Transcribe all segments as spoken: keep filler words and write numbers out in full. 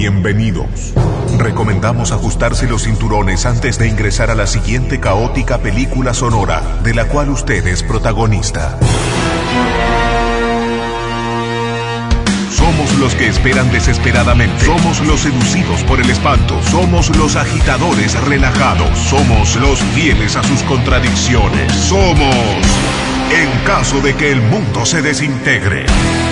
bienvenidos. Recomendamos ajustarse los cinturones antes de ingresar a la siguiente caótica película sonora, de la cual usted es protagonista. Somos los que esperan desesperadamente. Somos los seducidos por el espanto. Somos los agitadores relajados. Somos los fieles a sus contradicciones. Somos en caso de que el mundo se desintegre.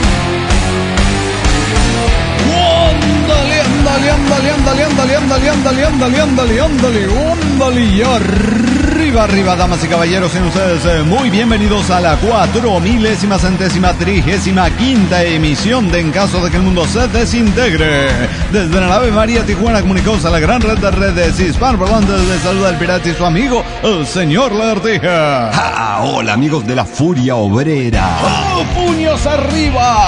Ándale, ándale, ándale, ándale, ándale, ándale, ándale, ándale, ándale, ándale, ándale, y arriba, arriba, damas y caballeros, sean ustedes eh, muy bienvenidos a la cuatro milésima centésima trigésima quinta emisión de En caso de que el mundo se desintegre. Desde la nave María Tijuana comunicados a la gran red de redes hispanoparlantes, les saluda el pirata y su amigo, el señor Lagartija. Ah, hola amigos de la furia obrera. ¡Oh, puños arriba!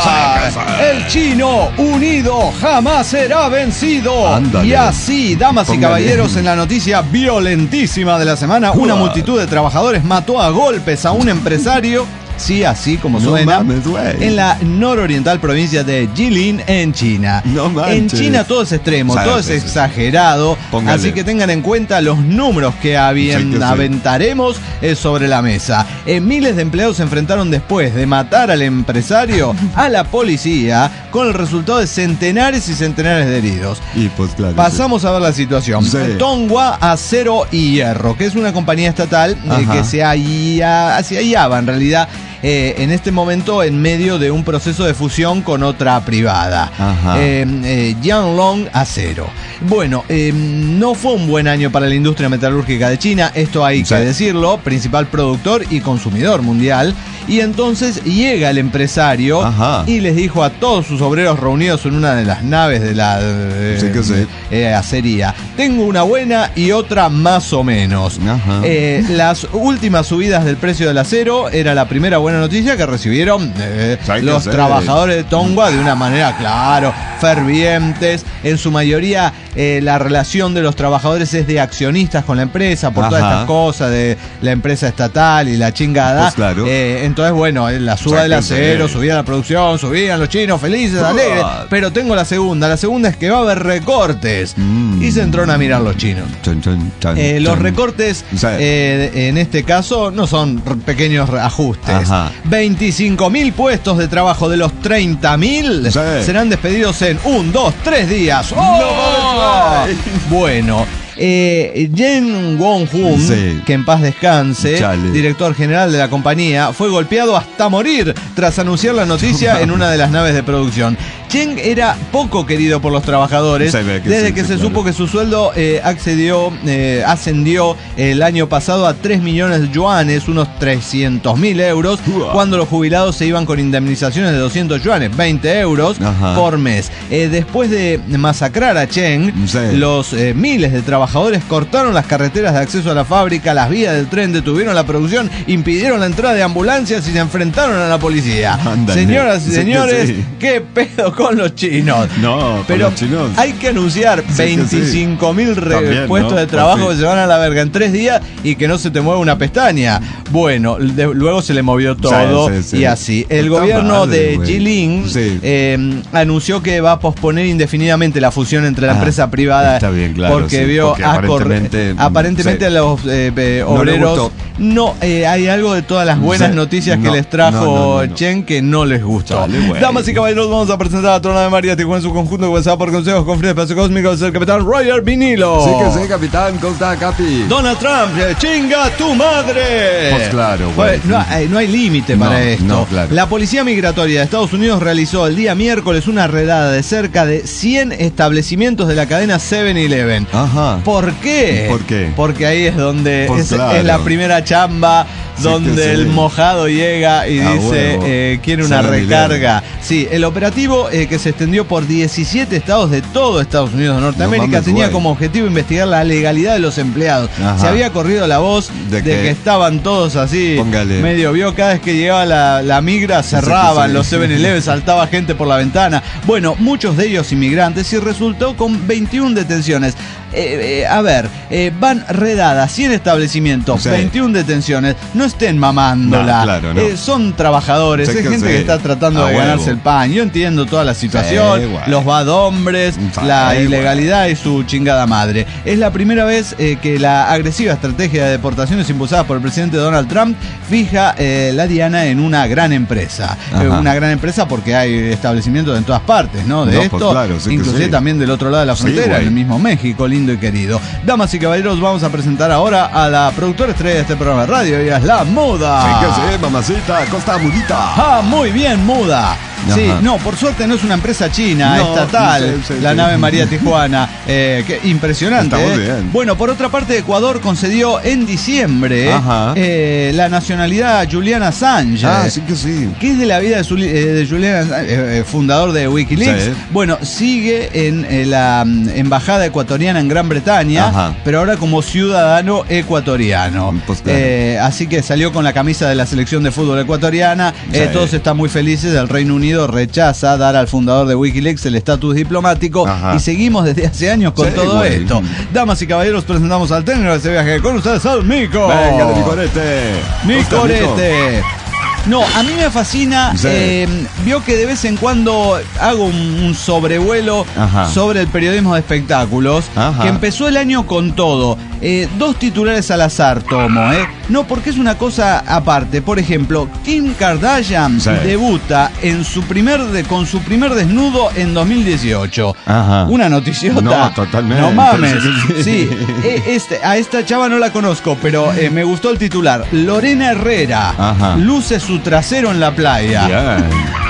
El chino unido jamás será vencido. Ándale. Y así, damas Póngale. y caballeros, en la noticia violentísima de la semana, una multitud de trabajadores mató a golpes a un empresario. Sí, así como No suena, mames, güey. en la nororiental provincia de Jilin, en China. No manches. En China todo es extremo, O sea, todo es sí, sí. exagerado. Póngale. Así que tengan en cuenta los números que avien- Sí que sí. aventaremos eh, sobre la mesa. Eh, miles de empleados se enfrentaron después de matar al empresario a la policía, con el resultado de centenares y centenares de heridos. Y pues claro. Pasamos a ver la situación. Sí. Tongwa Acero y Hierro, que es una compañía estatal eh, Ajá. que se, halla, se hallaba en realidad eh, en este momento en medio de un proceso de fusión con otra privada. Ajá. Eh, eh, Jianglong Acero. Bueno, eh, no fue un buen año para la industria metalúrgica de China, esto hay Sí. que decirlo, principal productor y consumidor mundial. Y entonces llega el empresario Ajá. y les dijo a todos sus obreros reunidos en una de las naves de la eh, Sí que sí. eh, acería: tengo una buena y otra más o menos. Ajá. Eh, las últimas subidas del precio del acero era la primera buena noticia que recibieron eh, Sí que los sí. trabajadores de Tongwa de una manera, claro, fervientes. En su mayoría eh, la relación de los trabajadores es de accionistas con la empresa por todas Ajá. estas cosas de la empresa estatal y la chingada. Pues claro. Eh, entonces, bueno, eh, la suba Sí del que acero, sí. subía la producción, subían los chinos felices, Uah. alegres. Pero tengo la segunda. La segunda es que va a haber recortes. Mm. Y se entraron a mirar los chinos. Chon, chon, chon, Eh, los chon. recortes, Sí. eh, en este caso, no son r- pequeños re- ajustes. Ajá. veinticinco mil puestos de trabajo de los treinta mil Sí. serán despedidos en un, dos, tres días. ¡Oh! mames, Bueno. Eh, Jen Won-hun, Sí. que en paz descanse, Chale. director general de la compañía, fue golpeado hasta morir tras anunciar la noticia en una de las naves de producción. Chen era poco querido por los trabajadores Se ve que desde sí, que sí, se claro. supo que su sueldo eh, accedió, eh, ascendió el año pasado a tres millones de yuanes, unos trescientos mil euros, Uah. cuando los jubilados se iban con indemnizaciones de doscientos yuanes, veinte euros Ajá. por mes. Eh, después de masacrar a Chen, Sí. los eh, miles de trabajadores cortaron las carreteras de acceso a la fábrica, las vías del tren, detuvieron la producción, impidieron la entrada de ambulancias y se enfrentaron a la policía. Ándale. Señoras y Sí que señores, sí. ¿qué pedo con los chinos? No, con Pero los chinos. hay que anunciar Sí que sí. veinticinco mil También, puestos ¿no? de trabajo Pues sí. que se van a la verga en tres días y que no se te mueve una pestaña. Bueno, de- luego se le movió todo Sí, sí, sí. y así. El Puta gobierno madre, de güey. Jilin Sí. eh, anunció que va a posponer indefinidamente la fusión entre la Ah, empresa privada está bien, claro, porque sí, vio porque a corre- aparentemente, mm, aparentemente sí. a los eh, eh, No le obreros gustó. no eh, hay algo de todas las buenas Sí. noticias que No, les trajo no, no, no, no. Chen que no les gustó. Chale, güey. Damas y caballeros, vamos a presentar a Trona de María Tijuana en su conjunto comenzado por consejos con Free Espacio Cósmico del capitán Roger Vinilo. Sí que sí, capitán. ¿Cómo está, Capi? Donald Trump, eh, chinga tu madre. Pues claro, güey. Pues, no, hay- no hay límite para No, esto. no, claro. La Policía Migratoria de Estados Unidos realizó el día miércoles una redada de cerca de cien establecimientos de la cadena siete eleven. Ajá. ¿Por qué? ¿Por qué? Porque ahí es donde Pues es, claro. es la primera chamba Sí donde que sí. el mojado llega y A dice huevo. eh, quiere una siete eleven. recarga. Sí, el operativo eh, que se extendió por diecisiete estados de todo Estados Unidos de Norteamérica No mames, tenía güey. como objetivo investigar la legalidad de los empleados. Ajá. Se había corrido la voz de, De que... que estaban todos así, Póngale. medio vio, cada vez que llegaba la, la migra cerraban sí. los siete eleven, saltaba gente por la ventana. Bueno, muchos de ellos inmigrantes y resultó con veintiuna detenciones. Eh, eh, a ver, eh, van redadas cien establecimientos, Sí. veintiuna detenciones, no estén mamándola. No, claro, no. Eh, son trabajadores, Sí es que gente sí. que está tratando A de huevo. ganarse el pan. Yo entiendo todas la situación, Sí, bueno. los bad hombres, Sí, la bueno. ilegalidad y su chingada madre. Es la primera vez eh, que la agresiva estrategia de deportaciones impulsada por el presidente Donald Trump fija eh, la diana en una gran empresa. Eh, Ajá. una gran empresa porque hay establecimientos en todas partes, ¿no? De No, esto, pues claro, sí que inclusive sí. también del otro lado de la Sí, frontera, güey. el mismo México, lindo y querido. Damas y caballeros, vamos a presentar ahora a la productora estrella de este programa de radio, ella es la Muda. Sí que sí, mamacita, Costa Mudita. Ah, muy bien, Muda. Sí, Ajá. no, por suerte no es una empresa china, No, estatal, sí, sí, la sí. nave María Tijuana. Eh, qué impresionante. Está muy eh. bien. Bueno, por otra parte, Ecuador concedió en diciembre Ajá. eh, la nacionalidad a Julian Assange. Ah, sí que sí. ¿Qué es de la vida de, Zuli- eh, de Julian Assange, eh, eh, fundador de Wikileaks? Sí. Bueno, sigue en eh, la mm, embajada ecuatoriana en Gran Bretaña, Ajá. pero ahora como ciudadano ecuatoriano. Pues claro. Eh, así que salió con la camisa de la selección de fútbol ecuatoriana. Eh, Sí. todos están muy felices. El Reino Unido rechaza dar al fundador de Wikileaks el estatus diplomático. Ajá. Y seguimos desde hace años con Sí, todo güey. esto. Damas y caballeros, presentamos al técnico de ese viaje. Con ustedes, al Mico. Venga, de mi corete. Mi Costa, corete. No, a mí me fascina. Sí. eh, vio que de vez en cuando hago un, un sobrevuelo Ajá. sobre el periodismo de espectáculos. Ajá. Que empezó el año con todo. Eh, dos titulares al azar tomo, ¿eh? No, porque es una cosa aparte. Por ejemplo, Kim Kardashian Sí. debuta en su primer de, con su primer desnudo en dos mil dieciocho. Ajá. Una noticiota. No, totalmente. No mames. Sí, sí, Sí, sí. eh, este, a esta chava no la conozco, pero eh, me gustó el titular. Lorena Herrera Ajá. luce su trasero en la playa. Bien.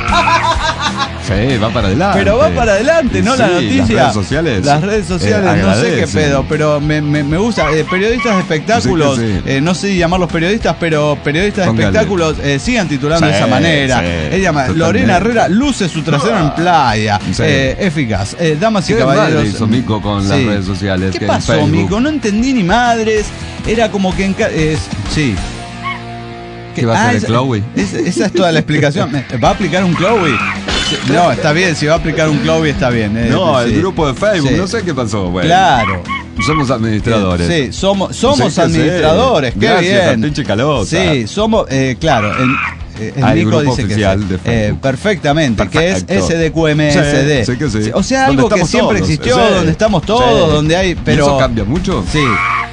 Sí, va para adelante. Pero va para adelante, ¿no? Sí, la noticia. Las redes sociales. Las redes sociales, eh, no sé qué agradecen. pedo, pero me, me, me gusta. Eh, periodistas de espectáculos, Sí que sí. eh, no sé llamarlos periodistas, pero periodistas de Póngale. espectáculos eh, sigan titulando Sí, de esa manera. sí, Ella llama totalmente. Lorena Herrera luce su trasero en playa. Sí. Eh, eficaz. Eh, damas y ¿Qué caballeros. madre hizo Mico con las redes sociales? ¿Qué que en pasó, Facebook? Mico? No entendí ni madres. Era como que en ca- es, sí. ¿Qué va a hacer el esa, Chloe? es- esa es toda la explicación. ¿Va a aplicar un Chloe? Sí, No, está bien, si va a aplicar un Chloe está bien. eh, No, sí. el grupo de Facebook, Sí. no sé qué pasó, güey. Claro. Somos administradores. Sí, somos, somos Sí que sí. administradores, qué Gracias, bien. a pinche calota. Sí, somos, eh, claro, el, eh, el Hay Nico grupo dice que oficial sí. de Eh, Facebook. perfectamente, que es Perfecto. S D Q M S D. Sí, sí que sí. O sea, Donde algo que estamos siempre todos. existió, Sí. donde estamos todos, Sí. donde hay, ¿Y pero eso cambia mucho? sí.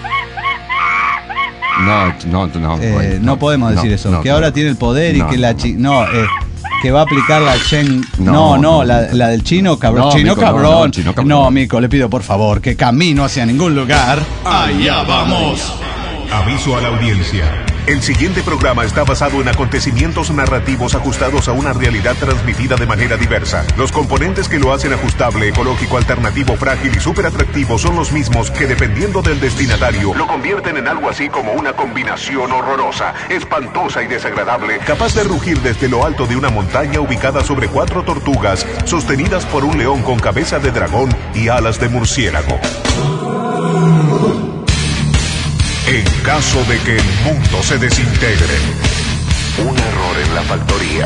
No, no, no. Eh, güey, no podemos decir no, eso, no, que no. ahora tiene el poder y No, que la no. chi no, eh, que va a aplicar la Chen. No, No, no, no. la, la del chino cabrón. No, chino, Mico, no, cabrón. no, chino cabrón. No, Mico, le pido por favor que camino hacia ningún lugar. Allá vamos. Aviso a la audiencia. El siguiente programa está basado en acontecimientos narrativos ajustados a una realidad transmitida de manera diversa. Los componentes que lo hacen ajustable, ecológico, alternativo, frágil y súper atractivo son los mismos que, dependiendo del destinatario, lo convierten en algo así como una combinación horrorosa, espantosa y desagradable, capaz de rugir desde lo alto de una montaña ubicada sobre cuatro tortugas, sostenidas por un león con cabeza de dragón y alas de murciélago. En caso de que el mundo se desintegre, un error en la factoría.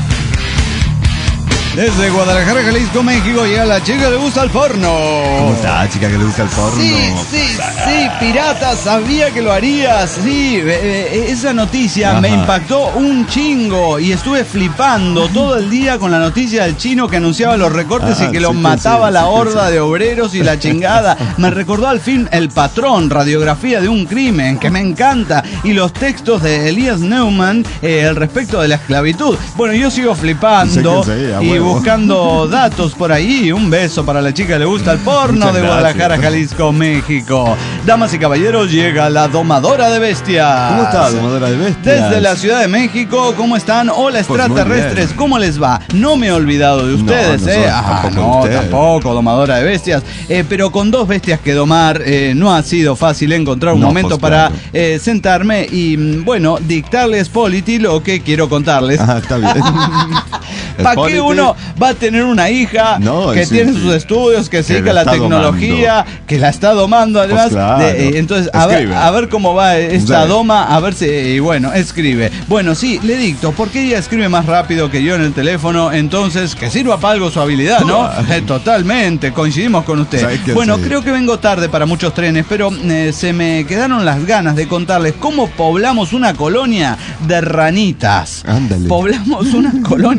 Desde Guadalajara, Jalisco, México, llega la chica que le gusta el porno. ¿Cómo está, chica, que le gusta el porno? Sí, sí, sí, pirata, sabía que lo harías. Sí, eh, eh, esa noticia Ajá. me impactó un chingo y estuve flipando todo el día con la noticia del chino que anunciaba los recortes Ah, y que sí los que mataba sí, la sí que horda sí. de obreros y la chingada. Me recordó al film El Patrón, radiografía de un crimen, que me encanta, y los textos de Elias Neumann eh, al respecto de la esclavitud. Bueno, yo sigo flipando Sí que sí, a y huevo. buscando datos por ahí. Un beso para la chica que le gusta el porno Muchas de Guadalajara, gracias. Jalisco, México. Damas y caballeros, llega la domadora de bestias. ¿Cómo está, domadora de bestias? Desde la Ciudad de México, ¿cómo están? Hola, Pues muy extraterrestres, bien. ¿cómo les va? No me he olvidado de ustedes, no ¿eh? soy- Ah, tampoco no, usted. tampoco, domadora de bestias. Eh, pero con dos bestias que domar, eh, no ha sido fácil encontrar un No, momento pues, para claro. eh, sentarme y, mm, bueno, dictarles polity lo que quiero contarles. Ah, está bien. El ¿Para qué polity- uno va a tener una hija No, que sí, tiene sí. sus estudios, que se Que dedica a la la está tecnología, que la está domando además? Pues claro. de- eh, entonces, a ver, Escribe. a ver cómo va esta Sí. doma, a ver si, y bueno, escribe. Bueno, sí, le dicto, porque ella escribe más rápido que yo en el teléfono, entonces, que sirva para algo su habilidad, ¿no? Eh, totalmente, coincidimos con usted. ¿Sabes qué? Bueno, Sí. creo que vengo tarde para muchos trenes, pero eh, se me quedaron las ganas de contarles cómo poblamos una colonia de ranitas. Ándale. Poblamos una colonia de ranitas.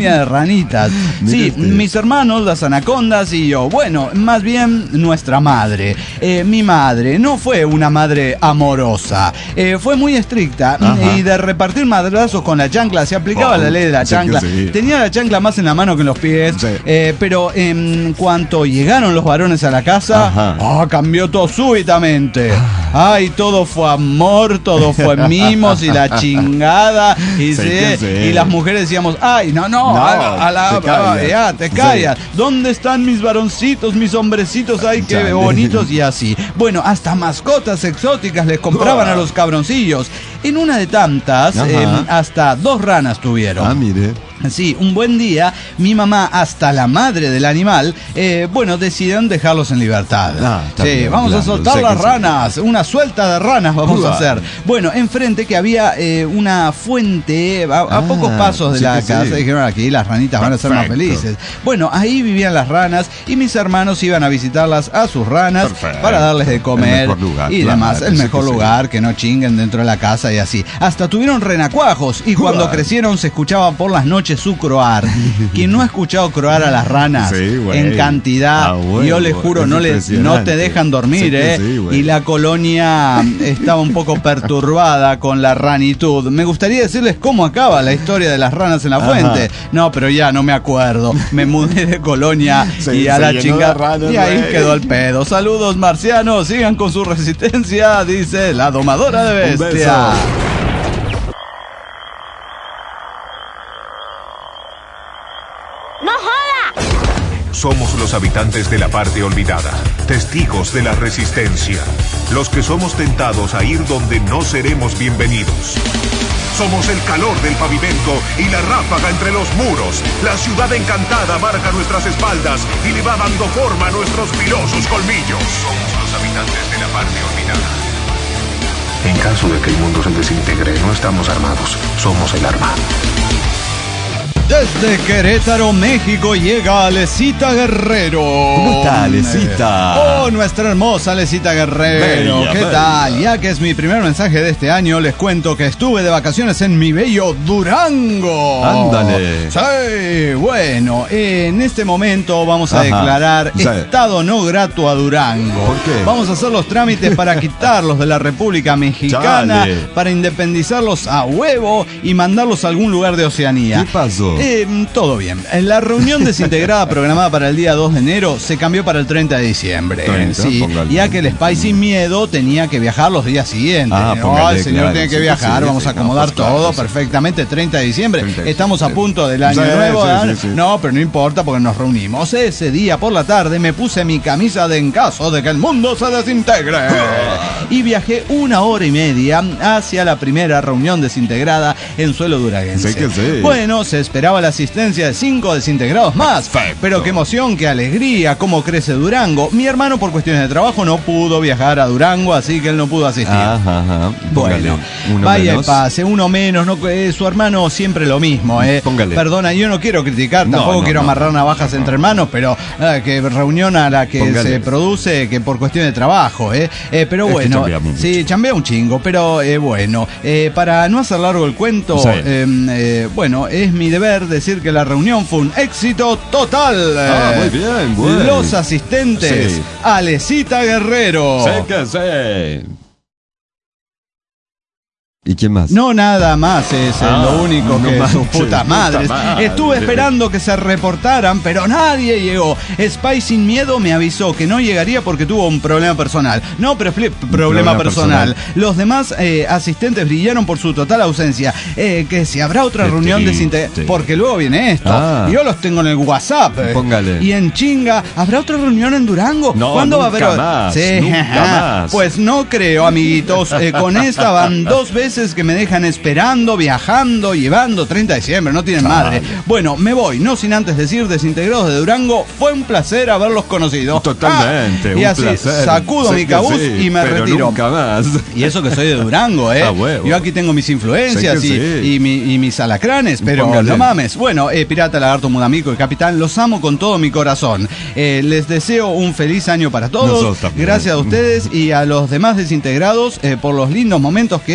ranitas. Sí, este. mis hermanos, las anacondas y yo. Bueno, más bien nuestra madre. Eh, mi madre no fue una madre amorosa. Eh, fue muy estricta. Ajá. Y de repartir madrazos con la chancla. Se aplicaba Oh, la ley de la sí chancla. que sí. Tenía la chancla más en la mano que en los pies. Sí. Eh, pero en cuanto llegaron los varones a la casa, Ajá. oh, cambió todo súbitamente. Ay, todo fue amor, todo fue mimos y la chingada. Y, Sí, sí, que sí. y las mujeres decíamos, ay, no, no, No, a la, a la- te callas. ah, ya, te Sí. callas. ¿Dónde están mis varoncitos, mis hombrecitos? Ay, qué Chale. bonitos y así. Bueno, hasta mascotas exóticas les compraban a los cabroncillos. En una de tantas, Ajá. eh, hasta dos ranas tuvieron. Ah, mire. Sí, un buen día, mi mamá, hasta la madre del animal, eh, bueno, decidieron dejarlos en libertad. Ah, está sí, bien, vamos claro, a soltar sé las que sí. ranas, una suelta de ranas vamos Uah. a hacer. Bueno, enfrente que había eh, una fuente a, a Ah, pocos pasos de sí la que casa, sí. dijeron aquí las ranitas van a ser más Perfecto. felices. Bueno, ahí vivían las ranas y mis hermanos iban a visitarlas a sus ranas Perfecto. para darles de comer El mejor lugar, y claro, demás. El sí mejor que sí. lugar, que no chinguen dentro de la casa y así. Hasta tuvieron renacuajos y cuando Uah. crecieron se escuchaba por las noches su croar. Quien no ha escuchado croar a las ranas Sí, güey. en cantidad, Ah, huevo, yo les juro, es no, le, no impresionante. te dejan dormir, Sí que ¿eh? sí, güey. Y la colonia estaba un poco perturbada con la ranitud. Me gustaría decirles cómo acaba la historia de las ranas en la Ajá. fuente. No, pero ya no me acuerdo. Me mudé de colonia Se- y a se la llenó de chingada. ranas, Y ahí güey. quedó el pedo. Saludos, marcianos. Sigan con su resistencia, dice la domadora de Un beso. bestia. ¡No joda! Somos los habitantes de la parte olvidada, testigos de la resistencia, los que somos tentados a ir donde no seremos bienvenidos. Somos el calor del pavimento y la ráfaga entre los muros. La ciudad encantada marca nuestras espaldas y le va dando forma a nuestros filosos colmillos. Somos los habitantes de la parte olvidada. En caso de que el mundo se desintegre, no estamos armados, somos el arma. Desde Querétaro, México, llega Alecita Guerrero. ¿Cómo está, Alecita? Oh, nuestra hermosa Alecita Guerrero. Bella, ¿Qué bella. tal? Ya que es mi primer mensaje de este año, les cuento que estuve de vacaciones en mi bello Durango. Ándale. Sí, bueno, en este momento vamos a Ajá, declarar sí. estado no grato a Durango. ¿Por qué? Vamos a hacer los trámites para quitarlos de la República Mexicana, Chale. para independizarlos a huevo y mandarlos a algún lugar de Oceanía. ¿Qué pasó? Eh, todo bien. La reunión desintegrada programada para el día dos de enero se cambió para el treinta de diciembre. treinta, Sí, póngale. ya que el Spicy Miedo tenía que viajar los días siguientes. Ah, No, póngale, el señor claro. tiene que Sí, viajar, sí, vamos sí, a acomodar no, pues, claro, todo sí. perfectamente. treinta de diciembre. treinta, Estamos a sí. punto del año Sí, nuevo. sí, ¿verdad? sí, sí. No, pero no importa porque nos reunimos. Ese día por la tarde me puse mi camisa de en caso de que el mundo se desintegre. Y viajé una hora y media hacia la primera reunión desintegrada en suelo duranguense. Sí que sí. Bueno, se esperaba la asistencia de cinco desintegrados más. Perfecto. Pero qué emoción, qué alegría, cómo crece Durango. Mi hermano por cuestiones de trabajo no pudo viajar a Durango, así que él no pudo asistir. Ajá, ajá. Póngale. Bueno, Uno vaya menos. y pase, uno menos, no, eh, su hermano siempre lo mismo, eh. Póngale. Perdona, yo no quiero criticar, No, tampoco no, quiero no. amarrar navajas entre hermanos, pero eh, que reunión a la que Póngale. se produce que por cuestión de trabajo, eh. Eh, pero Es que bueno, chambea mucho. sí, chambea un chingo, pero eh, bueno, eh, para no hacer largo el cuento, Sí. eh, eh, bueno, es mi deber decir que la reunión fue un éxito total. Ah, eh. muy bien, bueno. Los asistentes, Sí. Alecita Guerrero. Sé que sé. ¿Y quién más? No, nada más es eh, Ah, lo único no que manches, sus putas puta madres. madre. Estuve esperando que se reportaran, pero nadie llegó. Spy sin miedo me avisó que no llegaría porque tuvo un problema personal. No, pero fli- problema, problema personal. personal. Los demás eh, asistentes brillaron por su total ausencia. Eh, que si habrá otra Qué reunión triste. desintegrada. Porque luego viene esto. Ah. Yo los tengo en el WhatsApp. eh. Póngale. Y en chinga, ¿habrá otra reunión en Durango? No, ¿Cuándo va a nunca haber? más, Sí, nunca ajá. más. Pues no creo, amiguitos. Eh, con esta van dos veces que me dejan esperando, viajando, llevando treinta de diciembre, no tienen madre. Bueno, me voy, no sin antes decir, desintegrados de Durango, fue un placer haberlos conocido. Totalmente, Ah, un y así, placer. sacudo Sé mi que cabuz sí, y me pero retiro. nunca más. Y eso que soy de Durango, ¿eh? Ah, huevo. Yo aquí tengo mis influencias Sé y, que sí. y, mi- y mis alacranes, pero Póngale. no mames. Bueno, eh, Pirata, Lagarto, Mudamico y Capitán, los amo con todo mi corazón. Eh, les deseo un feliz año para todos. Nosotros también. Gracias a ustedes y a los demás desintegrados eh, por los lindos momentos que he pasado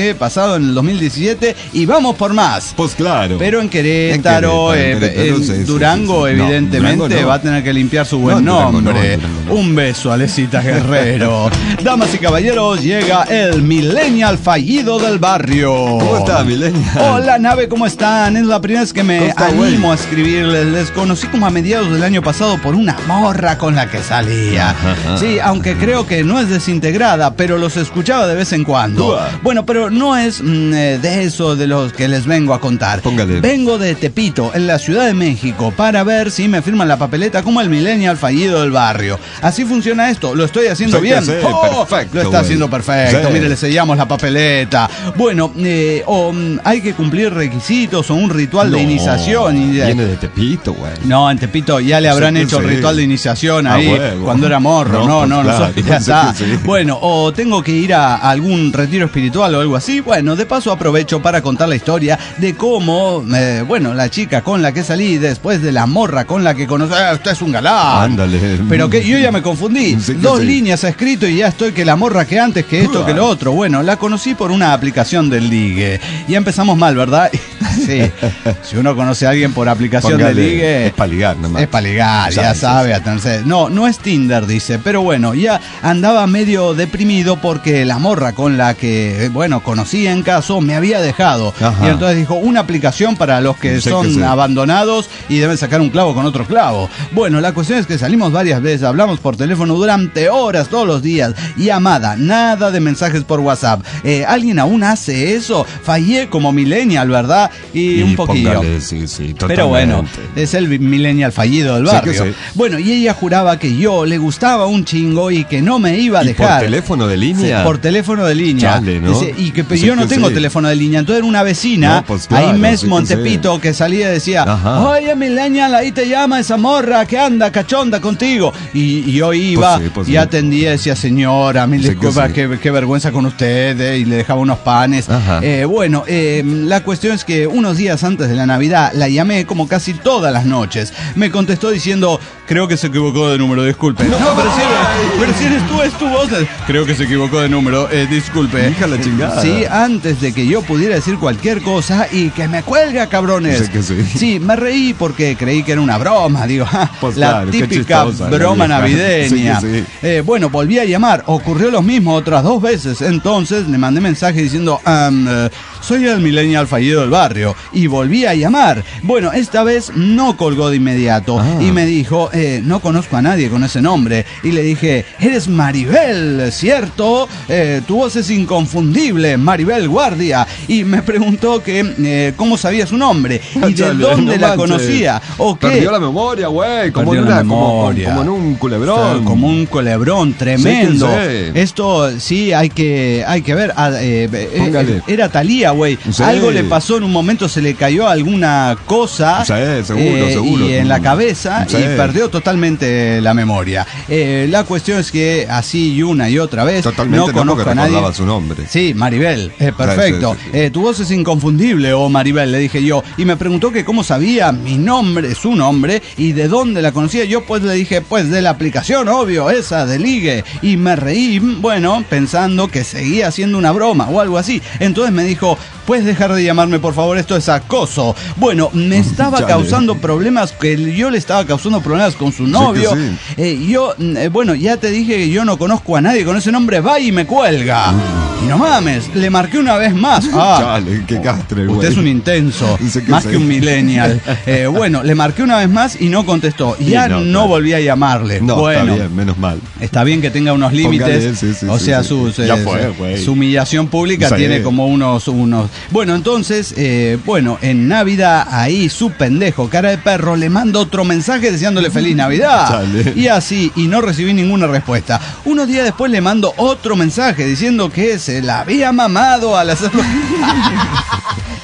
pasado, en el dos mil diecisiete, y vamos por más. Pues claro. Pero en Querétaro, en, Querétaro, eh, en, Querétaro, en sí, Durango, sí, sí, sí. evidentemente, no, Durango no. va a tener que limpiar su buen no, Durango, nombre. No, Durango, no. Un beso, Alecita Guerrero. Damas y caballeros, llega el millennial fallido del barrio. ¿Cómo está, millennial? Hola, nave, ¿cómo están? Es la primera vez que me está, animo wey? a escribirles. Les conocí como a mediados del año pasado por una morra con la que salía. Ajá. Sí, aunque creo que no es desintegrada, pero los escuchaba de vez en cuando. Uah. Bueno, pero no es mm, de eso de los que les vengo a contar. Póngale. Vengo de Tepito, en la Ciudad de México, para ver si me firman la papeleta como el millennial fallido del barrio. Así funciona esto. ¿Lo estoy haciendo sí, bien? Sí, oh, perfecto. Lo está wey. haciendo perfecto. Sí. Mire, le sellamos la papeleta. Bueno, eh, o um, hay que cumplir requisitos o un ritual no, de iniciación. Y de... Viene de Tepito, güey. No, en Tepito ya le habrán sí, hecho sí. el ritual de iniciación ahí ah, cuando era morro. No, no, no, claro, no ya está. Sí. Bueno, o tengo que ir a algún retiro espiritual o algo así. Bueno, de paso aprovecho para contar la historia de cómo, eh, bueno, la chica con la que salí después de la morra con la que conocí. Eh, usted es un galán. Ándale. Pero que yo ya me confundí. Sí, Dos sí. líneas ha escrito y ya estoy que la morra que antes, que esto, que lo otro. Bueno, la conocí por una aplicación del ligue. Ya empezamos mal, ¿verdad? Sí. Si uno conoce a alguien por aplicación Póngale, de ligue. Es para ligar, nomás. Es para ligar, ya sabe. A tenerse. No, no es Tinder, dice. Pero bueno, ya andaba medio deprimido porque la morra con la que, bueno, conocí en caso me había dejado. Ajá. Y entonces dijo, una aplicación para los que sé son que sí. abandonados y deben sacar un clavo con otro clavo. Bueno, la cuestión es que salimos varias veces, hablamos por teléfono durante horas, todos los días. Y amada, nada de mensajes por WhatsApp. Eh, ¿Alguien aún hace eso? Fallé como millennial, ¿verdad? Y, y un poquillo. Póngale, sí, sí, pero bueno, es el millennial fallido del barrio. Sí, sí. Bueno, y ella juraba que yo le gustaba un chingo y que no me iba a ¿Y dejar. ¿Por teléfono de línea? Sí, por teléfono de línea. Chale, ¿no? Dice, y que sí, yo no que tengo sí. teléfono de línea. Entonces era una vecina, no, pues claro, ahí mismo sí, en Tepito, sí. que salía y decía, ajá. oye, millennial, ahí te llama esa morra que anda cachonda contigo. Y, y yo iba pues sí, pues y sí. atendía y decía, señora, mil sí, disculpas, sí. qué, qué vergüenza con usted, eh, y le dejaba unos panes. Eh, bueno, eh, la cuestión es que unos días antes de la Navidad la llamé como casi todas las noches. Me contestó diciendo, creo que se equivocó de número, disculpe. No, no pero, si eres, pero si eres tú, es tu voz. Creo que se equivocó de número, eh, disculpe. Hija la chingada. Sí, antes de que yo pudiera decir cualquier cosa y que me cuelga, cabrones. Sí, que sí. sí, me reí porque creí que era una broma, digo, pues la claro, típica chistosa, broma la navideña. Sí, sí. Eh, bueno, volví a llamar, ocurrió lo mismo otras dos veces, entonces le mandé mensaje diciendo, um, uh, soy el millennial fallido del barrio, y volví a llamar. Bueno, esta vez no colgó de inmediato ah. y me dijo, eh, no conozco a nadie con ese nombre, y le dije, eres Maribel, ¿cierto? Eh, tu voz es inconfundible, Maribel Guardia, y me preguntó que eh, cómo sabía su nombre y de dónde no la manches. conocía o qué. Perdió la memoria, güey, como, como, como en un culebrón. O sea, como un culebrón tremendo. Sí, sí. Esto sí hay que hay que ver. Eh, eh, era Talía, güey. Sí. Algo le pasó en un momento, se le cayó alguna cosa. Sí, seguro, eh, seguro. Y en la cabeza sí. y perdió totalmente la memoria. Eh, la cuestión es que así y una y otra vez Totalmente no conozco no, a nadie. Su nombre. Sí, Maribel, eh, perfecto. Sí, sí, sí. Eh, tu voz es inconfundible, oh Maribel, le dije yo. Y me preguntó que cómo sabía mi nombre, su nombre, y de dónde la conocía. Yo pues le dije, pues de la aplicación, obvio, esa de ligue. Y me reí, bueno, pensando que seguía haciendo una broma o algo así. Entonces me dijo, ¿puedes dejar de llamarme, por favor? Esto es acoso. Bueno, me estaba causando problemas, que yo le estaba causando problemas con su novio. Sí, sí. Eh, yo, eh, bueno, ya te dije que yo no conozco a nadie con ese nombre, va y me cuelga. Mm. Y no mames, le marqué una vez más. Ah, Chale, qué castre, güey. Usted es un intenso, que más sé. que un millennial. Eh, bueno, le marqué una vez más y no contestó. Y ya no, no claro. volví a llamarle. No, bueno, está bien, menos mal. Está bien que tenga unos límites. Sí, sí, o sea, sí, sus, sí. Eh, fue, su humillación pública sí. tiene como unos, unos. Bueno, entonces, eh, bueno, en Navidad, ahí su pendejo, cara de perro, le manda otro mensaje deseándole feliz Navidad. Chale. Y así, y no recibí ninguna respuesta. Unos días después le mando otro mensaje diciendo que se la había mamado al hacerlo.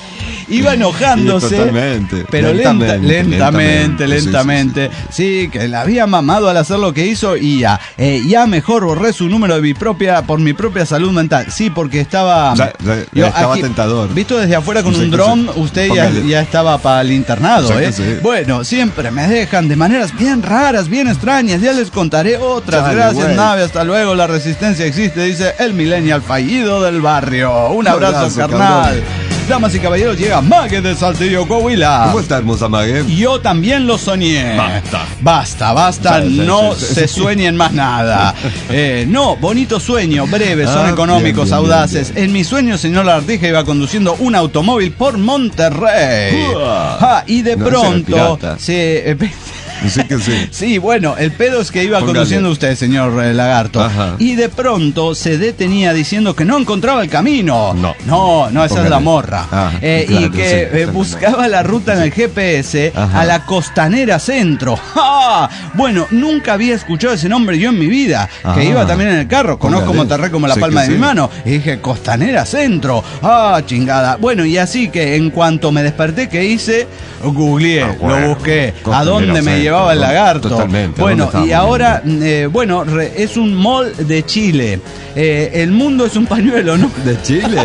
iba enojándose. Sí, totalmente. Pero lentamente, lenta, lentamente, lentamente. lentamente. Sí, sí, sí, que la había mamado al hacer lo que hizo y ya. Eh, ya mejor borré su número de mi propia, por mi propia salud mental. Sí, porque estaba... Ya, ya, ya yo estaba aquí, tentador. Visto desde afuera con No sé un qué dron, se- usted ya, Póngale. ya estaba para el internado, O sea que ¿eh? sí. Bueno, siempre me dejan de maneras bien raras, bien extrañas. Ya les contaré otras. Dale, Gracias, güey. nave. Hasta luego. La resistencia existe, dice el millennial fallido del barrio. Un abrazo, Abrazo, carnal. cabrón. Damas y caballeros, llega Mague de Saltillo, Coahuila. ¿Cómo está, hermosa Mague? Yo también lo soñé. Basta. Basta, basta, Sí, sí, no sí, sí. se sueñen más nada. Eh, no, bonito sueño, breves, son Ah, económicos, bien, bien, audaces. bien, bien. En mi sueño, señor Lagartija iba conduciendo un automóvil por Monterrey. Uah. Ah, y de No, ese era el pronto pirata. se... eh, Sí que sí. Sí, bueno, el pedo es que iba Póngale. conduciendo usted, señor eh, Lagarto. Ajá. Y de pronto se detenía diciendo que no encontraba el camino. No. No, no, esa Póngale. es la morra. Ah, Eh, claro, y que sí, eh, también. buscaba la ruta en el G P S Ajá. a la Costanera Centro. ¡Ja! Bueno, nunca había escuchado ese nombre yo en mi vida. Ah. Que iba también en el carro. Conozco Póngale. Monterrey como la Sí palma que de mi sí. mano. Y dije, Costanera Centro. ¡Ah, chingada! Bueno, y así que en cuanto me desperté, ¿qué hice? Googleé, Ah, bueno. lo busqué. ¿A Costanera dónde me Centro, llevaba el ¿no? lagarto? Totalmente. ¿A Bueno, dónde y estábamos ahora, eh, bueno, re- es un mall de Chile. Eh, el mundo es un pañuelo, ¿no? ¿De Chile?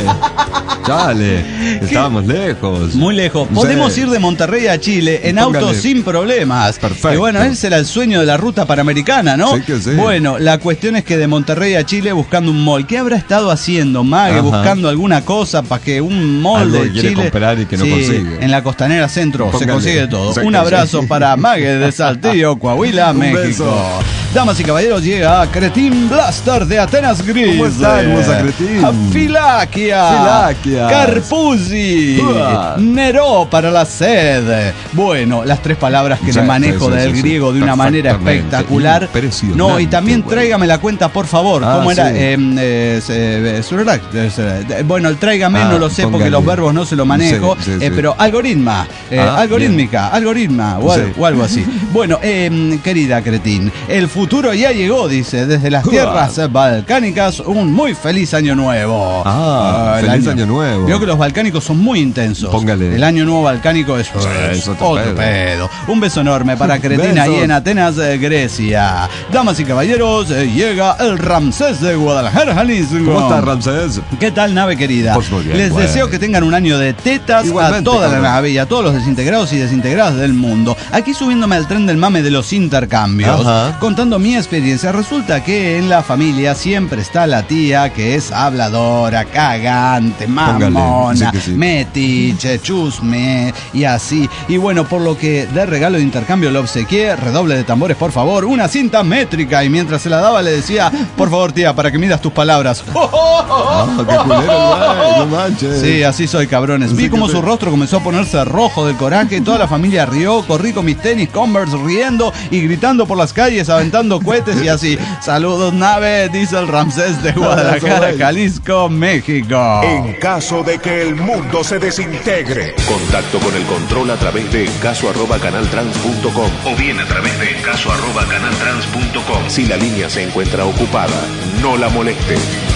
Chale, estábamos lejos. Muy lejos. Sí. Podemos ir de Monterrey a Chile en Póngale. auto sin problemas. Perfecto. Y bueno, ese era el sueño de la ruta panamericana, ¿no? Sí que sí. Bueno, la cuestión es que de Monterrey a Chile buscando un mall. ¿Qué habrá estado haciendo, Mague? Ajá. Buscando alguna cosa para que un mall Algo de que quiere Chile... comprar y que no Sí, consigue. en la Costanera Centro se Póngale. consigue todo. Sí Un que abrazo sí. para Mague de Saltillo, Coahuila, Un México. beso. Damas y caballeros, llega Cretín Blaster de Atenas Gris. ¿Cómo está, hermosa Cretín? Filaquia. Filaquia. Carpuzzi. Uah. Neró para la sed. Bueno, las tres palabras que Sí, le manejo sí, sí, del sí, sí. griego de una manera Perfectamente. espectacular. Impresionante, No, y también güey. tráigame la cuenta, por favor. Ah, ¿Cómo era? sí. Eh, eh, eh, Surrak, eh, eh, bueno, el tráigame Ah, no lo sé porque póngale. los verbos no se lo manejo, Sí, sí, eh, sí. pero algoritma, eh, Ah, algorítmica, algoritma o, al- Sí. o algo así. Bueno, eh, querida Cretín, el futuro ya llegó, dice, desde las Uah. tierras balcánicas, un muy feliz año nuevo. Ah, el feliz año nuevo. Veo que los balcánicos son muy intensos. Póngale. El año nuevo balcánico es, es otro otro pedo. pedo. Un beso enorme para Cretín Besos. ahí en Atenas, eh, Grecia. Damas y caballeros, eh, llega el Ramsés de Guadalajara, Jalisco. ¿Cómo está, Ramsés? ¿Qué tal, nave querida? Pues muy bien, Les güey. deseo que tengan un año de tetas Igualmente, a toda cabrón. la nave y a todos los desintegrados y desintegradas del mundo. Aquí subiéndome al tren del mame de los intercambios, Ajá. contando mi experiencia. Resulta que en la familia siempre está la tía que es habladora, cagante, Póngale, mamona, sí que sí. metiche, chusme y así. Y bueno, por lo que de regalo de intercambio le obsequié, redoble de tambores, por favor, una cinta métrica. Y mientras se la daba le decía, por favor, tía, para que midas tus palabras. Ah, qué culero, güey, no manches. Sí, así soy, cabrones. Sí Vi que como te- su rostro comenzó a ponerse rojo del coraje y toda la familia rió. Corrí con mis tenis Converse riendo y gritando por las calles, aventando cohetes y así. Saludos, nave, dice el Ramsés de Guadalajara, Jalisco, México. En caso de que el mundo se desintegre. Contacto con el control a través de caso arroba canaltrans punto com o bien a través de caso arroba canaltrans punto com. Si la línea se encuentra ocupada, no la moleste.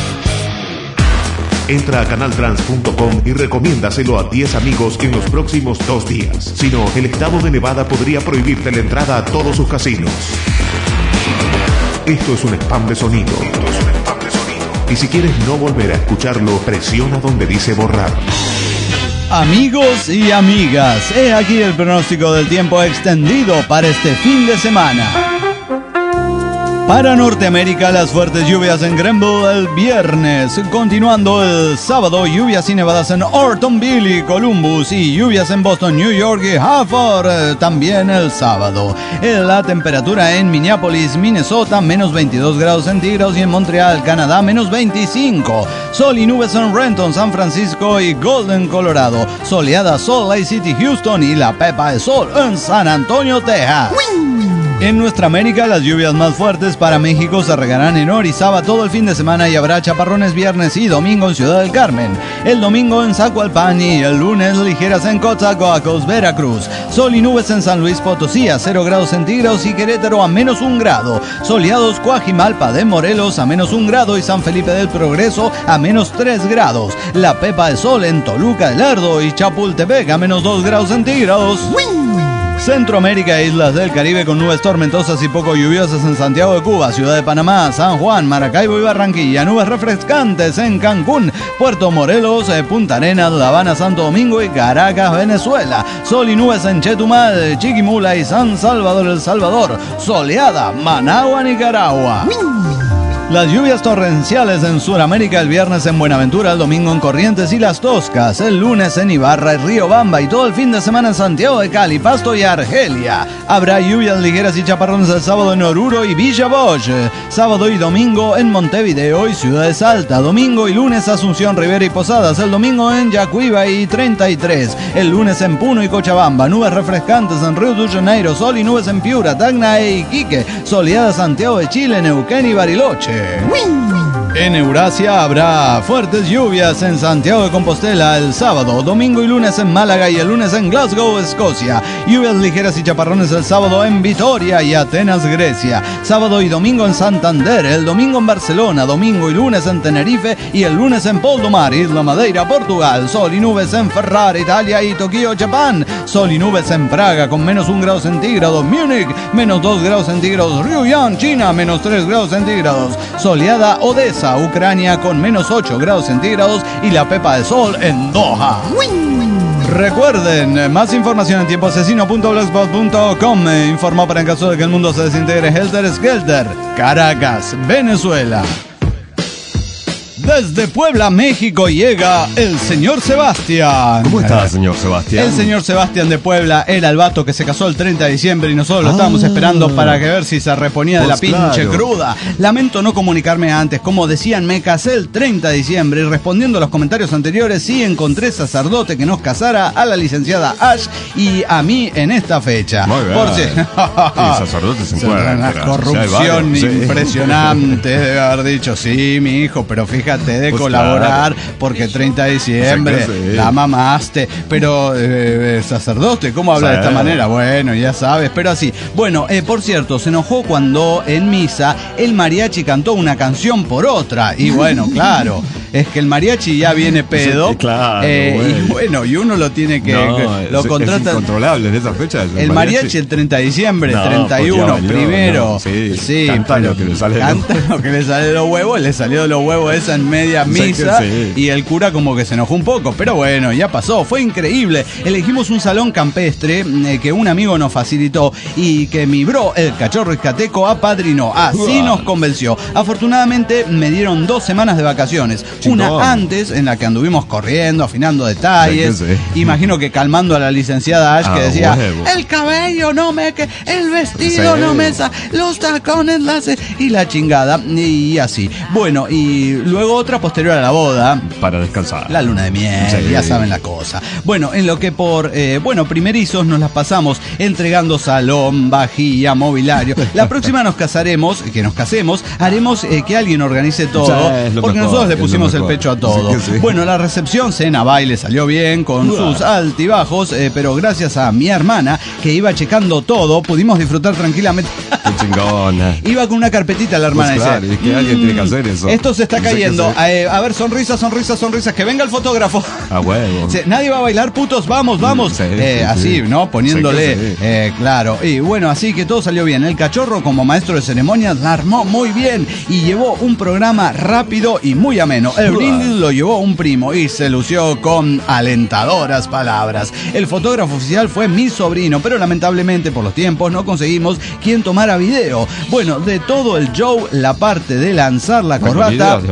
Entra a canaltrans punto com y recomiéndaselo a diez amigos en los próximos dos días. Si no, el estado de Nevada podría prohibirte la entrada a todos sus casinos. Esto es un spam de sonido. Esto es un spam de sonido. Y si quieres no volver a escucharlo, presiona donde dice borrar. Amigos y amigas, he aquí el pronóstico del tiempo extendido para este fin de semana. Para Norteamérica, las fuertes lluvias en Greenville el viernes. Continuando el sábado, lluvias y nevadas en Ortonville y Columbus. Y lluvias en Boston, New York y Hartford eh, también el sábado. En la temperatura en Minneapolis, Minnesota, menos veintidós grados centígrados. Y en Montreal, Canadá, menos veinticinco. Sol y nubes en Renton, San Francisco y Golden, Colorado. Soleada Salt Lake City, Houston y la Pepa de Sol en San Antonio, Texas. En nuestra América, las lluvias más fuertes para México se regarán en Orizaba todo el fin de semana y habrá chaparrones viernes y domingo en Ciudad del Carmen. El domingo en Zacualpan y el lunes ligeras en Coatzacoalcos, Veracruz. Sol y nubes en San Luis Potosí a cero grados centígrados y Querétaro a menos un grado. Soleados Coajimalpa de Morelos a menos un grado y San Felipe del Progreso a menos tres grados. La Pepa de Sol en Toluca del Lerdo y Chapultepec a menos dos grados centígrados. Centroamérica e islas del Caribe con nubes tormentosas y poco lluviosas en Santiago de Cuba, Ciudad de Panamá, San Juan, Maracaibo y Barranquilla. Nubes refrescantes en Cancún, Puerto Morelos, Punta Arenas, La Habana, Santo Domingo y Caracas, Venezuela. Sol y nubes en Chetumal, Chiquimula y San Salvador, El Salvador. Soleada, Managua, Nicaragua. Las lluvias torrenciales en Sudamérica el viernes en Buenaventura, el domingo en Corrientes y Las Toscas, el lunes en Ibarra y Riobamba y todo el fin de semana en Santiago de Cali, Pasto y Argelia. Habrá lluvias ligeras y chaparrones el sábado en Oruro y Villa Bosch, sábado y domingo en Montevideo y Ciudad de Salta, domingo y lunes Asunción, Rivera y Posadas, el domingo en Yacuiba y treinta y tres, el lunes en Puno y Cochabamba, nubes refrescantes en Río de Janeiro, sol y nubes en Piura, Tacna e Iquique, soleada Santiago de Chile, Neuquén y Bariloche. En Eurasia habrá fuertes lluvias en Santiago de Compostela el sábado, domingo y lunes en Málaga y el lunes en Glasgow, Escocia. Lluvias ligeras y chaparrones el sábado en Vitoria y Atenas, Grecia. Sábado y domingo en Santander, el domingo en Barcelona, domingo y lunes en Tenerife y el lunes en Poldomar, Isla Madeira, Portugal. Sol y nubes en Ferrara, Italia y Tokio, Japón. Sol y nubes en Praga con menos un grado centígrado, Múnich, menos dos grados centígrados, Ryuyan, China, menos tres grados centígrados. Soleada Odessa, Ucrania con menos ocho grados centígrados y la Pepa de Sol en Doha. Recuerden, más información en tiempo asesino punto blogspot punto com. Informó para en caso de que el mundo se desintegre Helter Skelter, Caracas, Venezuela. Desde Puebla, México, llega el señor Sebastián. ¿Cómo está, señor Sebastián? El señor Sebastián de Puebla era el vato que se casó el treinta de diciembre y nosotros lo ah, estábamos esperando para que ver si se reponía de la pinche claro. cruda. Lamento no comunicarme antes. Como decían, me casé el treinta de diciembre y respondiendo a los comentarios anteriores, sí encontré sacerdote que nos casara a la licenciada Ash y a mí en esta fecha. Muy bien. Por si... sí, sacerdote se encuentra. Una corrupción sí, impresionante, sí. Debe haber dicho, sí, mi hijo, pero fíjate de pues colaborar claro. porque treinta de diciembre sí. la mamaste, pero eh, sacerdote, ¿cómo habla sí. de esta manera? Bueno, ya sabes, pero así. Bueno, eh, por cierto, se enojó cuando en misa el mariachi cantó una canción por otra y bueno, claro, es que el mariachi ya viene pedo sí, claro, eh, bueno. y bueno, y uno lo tiene que, no, que lo es, contrata. Es incontrolable en esas fechas. El, el mariachi. mariachi el treinta de diciembre, no, treinta y uno, valió, primero. No, sí, sí, canta lo que le sale. Canta lo que le sale de los huevos, le salió de los huevos esa en media misa sí. y el cura como que se enojó un poco, pero bueno, ya pasó, fue increíble. Elegimos un salón campestre eh, que un amigo nos facilitó y que mi bro, el cachorro iscateco, apadrinó. Así wow. nos convenció. Afortunadamente me dieron dos semanas de vacaciones. Chingón. Una antes en la que anduvimos corriendo, afinando detalles. Sí, sí. Imagino que calmando a la licenciada Ash ah, que decía, huevo. el cabello no me, que el vestido sí. no me, sa los tacones, las y la chingada y así. Bueno, y luego otra posterior a la boda. Para descansar. La luna de miel, sí. ya saben la cosa. Bueno, en lo que por, eh, bueno, primerizos nos las pasamos entregando salón, vajilla, mobiliario. La próxima nos casaremos, que nos casemos, haremos eh, que alguien organice todo, sí, porque mejor, nosotros le pusimos el pecho a todo. Sí, sí. Bueno, la recepción, cena, baile salió bien, con uh. sus altibajos, eh, pero gracias a mi hermana, que iba checando todo, pudimos disfrutar tranquilamente. Qué chingona. Iba con una carpetita la hermana pues claro, y dice, es que alguien tiene que hacer eso. Esto se está no cayendo. Eh, a ver, sonrisas, sonrisas, sonrisas. Que venga el fotógrafo. A huevo. Nadie va a bailar, putos, vamos, vamos. Sí, eh, sí, así, sí. ¿no? Poniéndole, sí, sí. Eh, claro. Y bueno, así que todo salió bien. El cachorro, como maestro de ceremonias, la armó muy bien y llevó un programa rápido y muy ameno. El brindis lo llevó un primo y se lució con alentadoras palabras. El fotógrafo oficial fue mi sobrino, pero lamentablemente por los tiempos no conseguimos quien tomara video. Bueno, de todo el show, la parte de lanzar la corbata. Va a haber un chiste.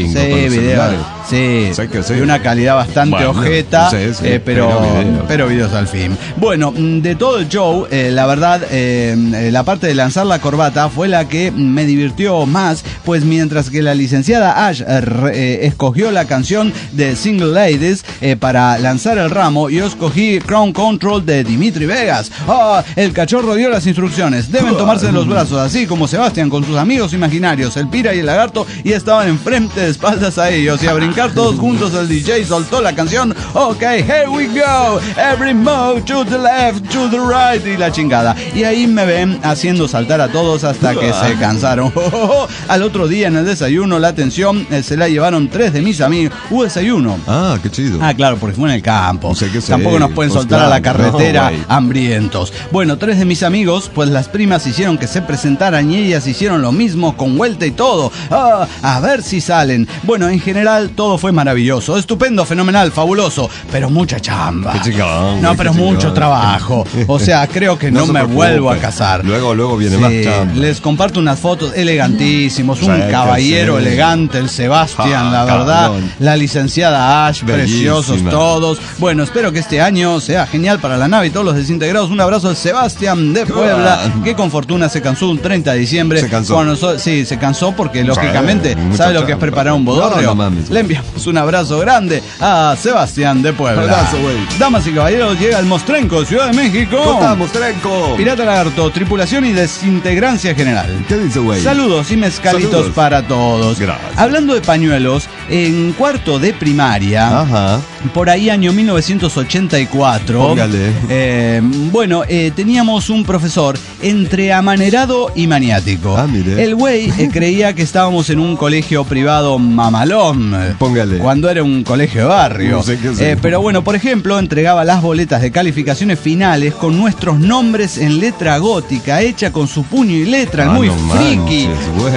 gringos. Sí, con los video. celulares. Sí, Sé que sí. de una calidad bastante Bueno, ojeta, sí, sí, eh, pero, pero videos. pero videos al fin. Bueno, de todo el show, eh, la verdad, eh, la parte de lanzar la corbata fue la que me divirtió más, pues mientras que la licenciada Ash eh, eh, escogió la canción de Single Ladies eh, para lanzar el ramo, yo escogí Crown Control de Dimitri Vegas. Ah, el cachorro dio las instrucciones. Deben tomarse de los brazos, así como Sebastián con sus amigos imaginarios, el Pira y el Lagarto, y estaban enfrente de espaldas a ellos y a brincar todos juntos. El D J soltó la canción. Ok, here we go. Every move to the left, to the right, y la chingada. Y ahí me ven haciendo saltar a todos hasta que se cansaron. Al otro día en el desayuno, la atención eh, se la llevaron tres de mis amigos. Hubo desayuno. Ah, qué chido. Ah, claro, porque fue en el campo. No sé qué sé, Tampoco nos pueden pues soltar claro, a la carretera no, güey. hambrientos. Bueno, tres de mis amigos, pues las primas hicieron que se presentaran y ellas hicieron lo mismo con vuelta y todo. Ah, a ver si salen. Bueno, en general todo fue maravilloso, estupendo, fenomenal, fabuloso, pero mucha chamba. Qué chingón, No, güey, pero qué mucho chingón. trabajo. O sea, creo que No no, se me preocupe. vuelvo a casar. Luego, luego viene Sí, más chamba. les comparto unas fotos elegantísimos, un Sí, que caballero sí. elegante, el Sebastián, Ah, la verdad, cabrón. la licenciada Ash, Bellísima. preciosos todos. Bueno, espero que este año sea genial para la nave y todos los desintegrados. Un abrazo al Sebastián de Puebla, que con fortuna se cansó un treinta de diciembre. Se cansó. Cuando so- sí, se cansó porque lógicamente, mucha ¿sabe lo que es chamba. preparar un bodorrio? No, no mames. Le enviamos un abrazo grande a Sebastián de Puebla. Abrazo, güey. Damas y caballeros, llega el Mostrenco, Ciudad de México. ¿Cómo estamos, Trenco? Pirata Lagarto, tripulación y desintegrancia general. ¿Qué dice, güey? Saludos y mezcalitos Saludos. para todos. Gracias. Hablando de pañuelos, en cuarto de primaria, Ajá. por ahí año mil novecientos ochenta y cuatro, Póngale. eh, bueno, eh, teníamos un profesor entre amanerado y maniático. Ah, mire. El güey eh, creía que estábamos en un colegio privado mamalón. eh, Póngale. Cuando era un colegio de barrio. No sé qué sé. Eh, pero bueno, por ejemplo, entregaba las boletas de calificaciones finales con nuestros nombres en letra gótica, hecha con su puño y letra, Ah, muy no friki. manches, güey.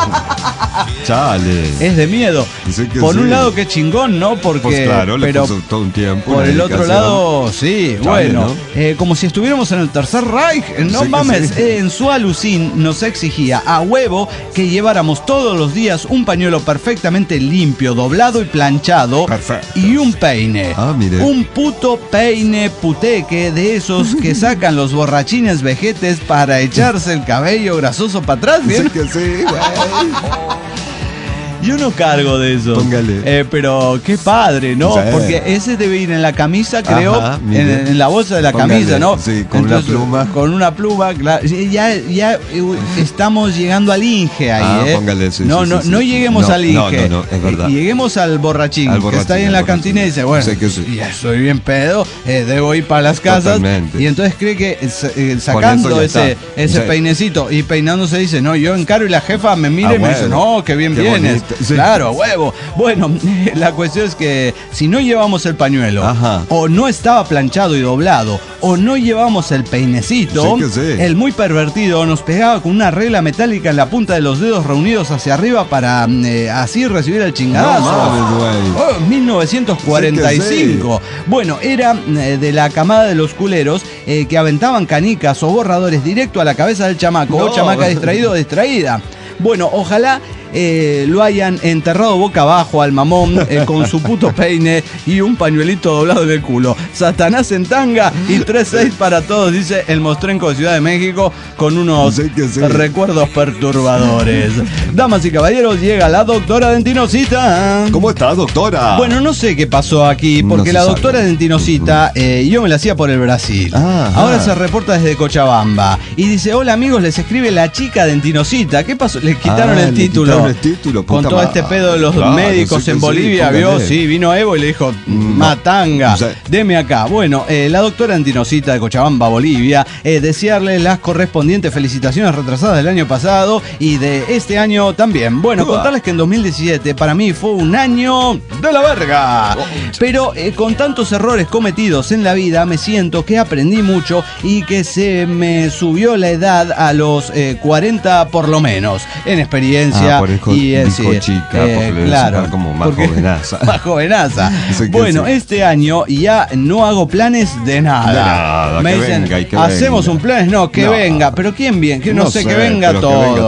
Chale. Es de miedo. Sé que Por sí. un lado, qué chingón, ¿no? Porque. Pues claro, le pero puso todo un tiempo. por una el otro dedicación. lado, sí, Chale, bueno. ¿no? eh, como si estuviéramos en el Tercer Reich. eh, No Sí que mames. sí. eh, en su alucín nos exigía a huevo que lleváramos todos los días un pañuelo perfectamente limpio, doblado y planchado. Perfecto. Y un peine. Ah, mire. Un puto peine puteque de esos que sacan los borrachines vejetes para echarse el cabello grasoso para atrás. Sé ¿Bien? que sí, güey. Yo no cargo de eso. Póngale. Eh, pero qué padre, ¿no? Sí. Porque ese debe ir en la camisa, creo, Ajá, en, mire. en la bolsa de la Póngale, camisa, ¿no? sí, con una pluma. Con una pluma, claro. Sí, Ya, ya eh, estamos llegando al Inge ahí, Ah, ¿eh? póngale, sí, no, sí, no, sí, no sí. lleguemos No, al no, Inge. no, no, es verdad. Eh, Lleguemos al borrachín, Al que borrachín, está ahí en al la borrachín. cantina y dice, bueno, Sé que sí. ya estoy bien pedo, eh, debo ir para las casas. Totalmente. Y entonces cree que eh, sacando ya ese, está. ese Sí. peinecito y peinándose dice, no, yo encaro y la jefa me mira A y me dice, huevo. no, qué bien Qué vienes. bonito, sí. Claro, a huevo. Bueno, la cuestión es que si no llevamos el pañuelo, Ajá. o no estaba planchado y doblado, o no llevamos el peinecito, Sí que sí. el muy pervertido nos pegaba con una regla metálica en la punta de los dedos reunidos hacia arriba para eh, así recibir el chingadazo. No mames, güey. Oh, mil novecientos cuarenta y cinco. Bueno, era eh, de la camada de los culeros eh, que aventaban canicas o borradores directo a la cabeza del chamaco No. o chamaca distraído o distraída. Bueno, ojalá eh, lo hayan enterrado boca abajo al mamón eh, con su puto peine y un pañuelito doblado en el culo. Satanás en tanga y tres seis para todos, dice el Mostrenco de Ciudad de México con unos Sí que sí. recuerdos perturbadores. Damas y caballeros, llega la doctora Dentinocita. ¿Cómo estás, doctora? Bueno, no sé qué pasó aquí, No porque se la sabe. doctora Dentinocita, eh, yo me la hacía por el Brasil. Ah, ajá. Ahora se reporta desde Cochabamba y dice, hola amigos, les escribe la chica Dentinocita. ¿Qué pasó? Le quitaron Ah, el le título. quitaron el título, Con puta todo madre. este pedo de los Claro, médicos sí que en sí, Bolivia, ¿vio? póngale. Sí, vino Evo y le dijo, Mm, matanga, sí. deme acá. Bueno, eh, la doctora Dentinocita de Cochabamba, Bolivia, eh, desearle las correspondientes felicitaciones retrasadas del año pasado y de este año también. Bueno, Uah. contarles que en dos mil diecisiete para mí fue un año de la verga. Pero eh, con tantos errores cometidos en la vida, me siento que aprendí mucho y que se me subió la edad a los eh, cuarenta por lo menos, en experiencia. Ah, por eso y eh, dijo sí, chica, eh, porque le debe claro, sonar como más porque- jovenaza. más jovenaza. Sí que Bueno, sí. este año ya no hago planes de nada. De nada, me que dicen, venga y que hacemos venga. un plan, no, que No. venga, pero ¿quién bien? Que no, No sé, sé, que venga pero que todo. venga todo.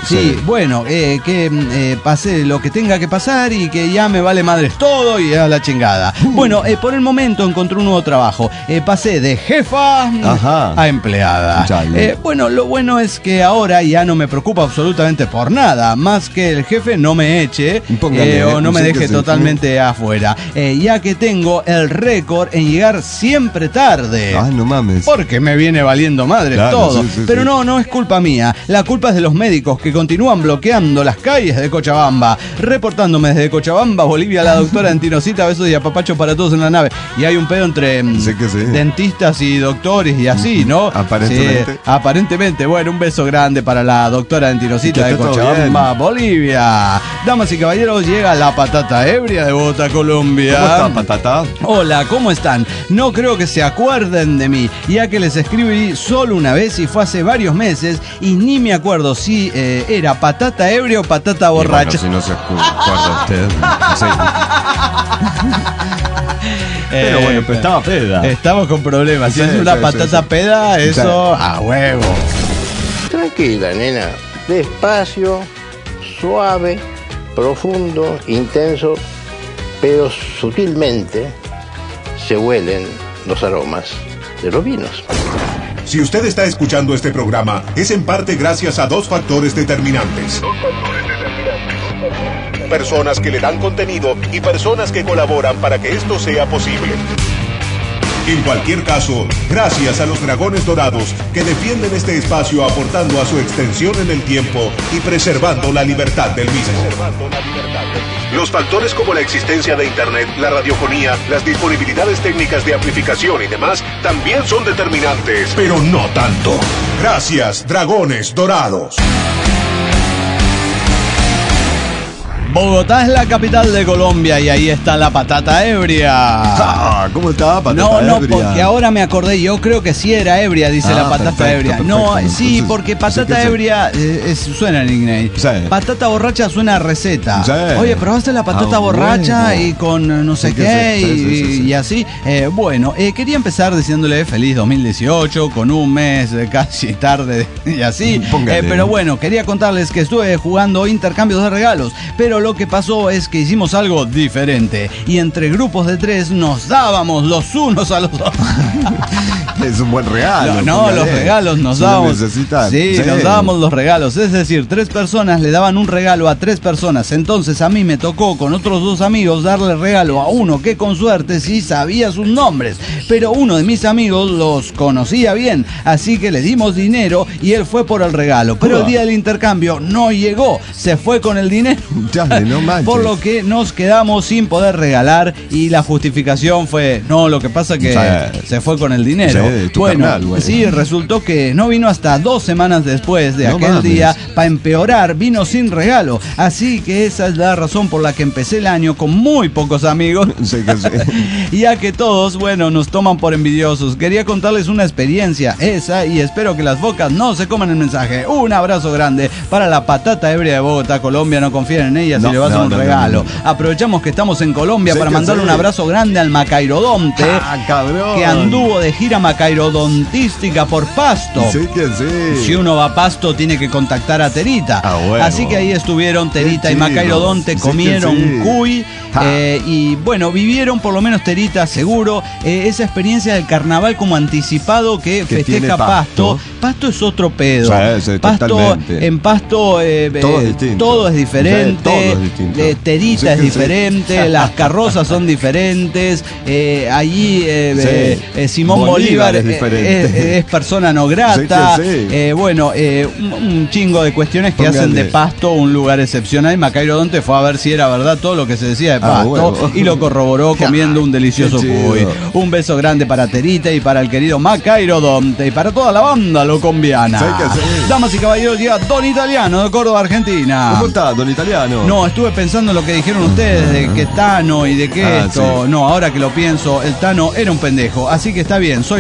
Sí, Sí. bueno, eh, que eh, pase lo que tenga que pasar y que ya me vale madres todo y a la chingada. Bueno, eh, por el momento encontré un nuevo trabajo. Eh, pasé de jefa Ajá. a empleada. Chale. Eh, bueno, lo bueno es que ahora ya no me preocupa absolutamente por nada, más que el jefe no me eche Póngale, eh, o no me sí deje que sí. totalmente afuera, eh, ya que tengo el récord en llegar siempre tarde. Ah, no mames. Porque me viene valiendo madre Claro, todo. sí, sí, Pero sí. no, no es culpa mía. La culpa es de los médicos que continúan bloqueando las calles de Cochabamba. Reportándome desde Cochabamba, Bolivia, la doctora Antinosita, besos y apapacho para todos en la nave. Y hay un pedo entre mm, Sí que sí. dentistas y doctores y así, ¿no? Aparentemente. Sí, aparentemente. Bueno, un beso grande para la doctora Antinosita Y que de esté todo Cochabamba, Bolivia. Damas y caballeros, llega la patata ebria de Bogotá, Colombia. ¿Cómo está, patata? Hola, ¿cómo están? No creo que se acuerden de mí, ya que les escribí solo una vez y fue hace varios meses y ni me acuerdo si eh, era patata ebria o patata borracha. Y bueno, si no se acuerda usted. Sí. Pero Eh, bueno, pero estaba peda. Estamos con problemas. Si Sí, es una sí, patata sí, sí. peda, eso a huevo. Tranquila, nena. Despacio, suave, profundo, intenso, pero sutilmente se huelen los aromas de los vinos. Si usted está escuchando este programa, es en parte gracias a dos factores determinantes. Personas que le dan contenido y personas que colaboran para que esto sea posible. En cualquier caso, gracias a los Dragones Dorados que defienden este espacio aportando a su extensión en el tiempo y preservando la libertad del mismo. Los factores como la existencia de Internet, la radiofonía, las disponibilidades técnicas de amplificación y demás también son determinantes, pero no tanto. Gracias, Dragones Dorados. Bogotá es la capital de Colombia y ahí está la patata ebria. Ah, ¿cómo está, patata No, no, ebria? porque ahora me acordé, yo creo que sí era ebria, dice Ah, la patata perfecto, ebria. perfecto. No, sí, Entonces, porque sí patata que sí. ebria eh, es- suena en inglés. Sí. Patata borracha suena a receta. Sí. Oye, probaste la patata Ah, borracha bueno. y con eh, no sé Sí que qué sí, sí, y, sí, sí, sí. y así. Eh, bueno, eh, quería empezar diciéndole feliz dos mil dieciocho con un mes eh, casi tarde y así. Póngale. Eh, pero bueno, quería contarles que estuve jugando intercambios de regalos, pero lo que pasó es que hicimos algo diferente y entre grupos de tres nos dábamos los unos a los otros. Es un buen regalo. No, no, póngale. los regalos nos Si lo dábamos. necesitan. Sí, Sí. nos dábamos los regalos. Es decir, tres personas le daban un regalo a tres personas. Entonces a mí me tocó con otros dos amigos darle regalo a uno que con suerte sí sabía sus nombres. Pero uno de mis amigos los conocía bien. Así que le dimos dinero y él fue por el regalo. Pero el día del intercambio no llegó. Se fue con el dinero. Chale, no manches. Por lo que nos quedamos sin poder regalar y la justificación fue, no, lo que pasa que Sí. se fue con el dinero. Sí, tu bueno, carnal, güey. sí, resultó que no vino hasta dos semanas después de No aquel mames. día. Para empeorar, vino sin regalo. Así que esa es la razón por la que empecé el año con muy pocos amigos. Sí que sí. Ya que todos, bueno, nos toman por envidiosos. Quería contarles una experiencia, esa, y espero que las bocas no se coman el mensaje. Un abrazo grande para la patata ebria de Bogotá, Colombia. No confíen en ella si No, le vas a no, un no, no, regalo. no, no. Aprovechamos que estamos en Colombia Sí para que mandarle sí. un abrazo grande al Macairodonte. Ah, cabrón. Que anduvo de gira macairodontística por Pasto. Sí que sí. Si uno va a Pasto tiene que contactar a Terita. Ah, bueno. Así que ahí estuvieron Terita Qué y chido. Macairodonte, Sí que comieron sí. cuy Ja. eh, y bueno, vivieron por lo menos Terita seguro eh, esa experiencia del carnaval como anticipado que, Que festeja tiene Pasto. Pasto. Pasto es otro pedo. Sí, sí, Pasto, totalmente. en Pasto eh, Todo eh, es distinto. todo es diferente. Sí, todo es distinto. eh, Terita Sí es que sí. diferente, las carrozas son diferentes. eh, allí eh, Sí. eh, eh, Simón Bolívar Bolívar, es eh, diferente. es, es persona no grata. Sí que sí. Eh, bueno, eh, un, un chingo de cuestiones que Póngale. hacen de Pasto un lugar excepcional. Y Macairodonte fue a ver si era verdad todo lo que se decía de Ah, Pasto bueno. y lo corroboró comiendo un delicioso Qué chido. cuy. Un beso grande para Terita y para el querido Macairodonte y para toda la banda locombiana. Sí que sí. Damas y caballeros, llega Don Italiano de Córdoba, Argentina. ¿Cómo está, don Italiano? No, estuve pensando en lo que dijeron ustedes de que Tano y de que Ah, esto. sí. No, ahora que lo pienso, el Tano era un pendejo. Así que está bien, soy